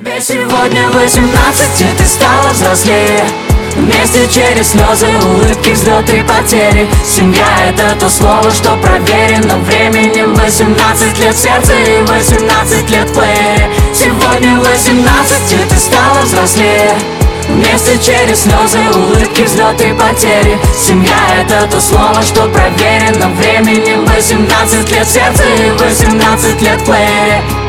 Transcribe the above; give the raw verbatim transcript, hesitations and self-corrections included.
Тебе сегодня восемнадцать, и ты стала взрослее. Вместе через слезы, улыбки, взлеты и потери. Семья — это то слово, что проверено временем. Восемнадцать лет в сердце и восемнадцать лет в плеере. Сегодня восемнадцать, и ты стала взрослее. Вместе через слезы, улыбки, взлеты и потери. Семья — это то слово, что проверено временем. Восемнадцать лет в сердце и восемнадцать лет в плеере.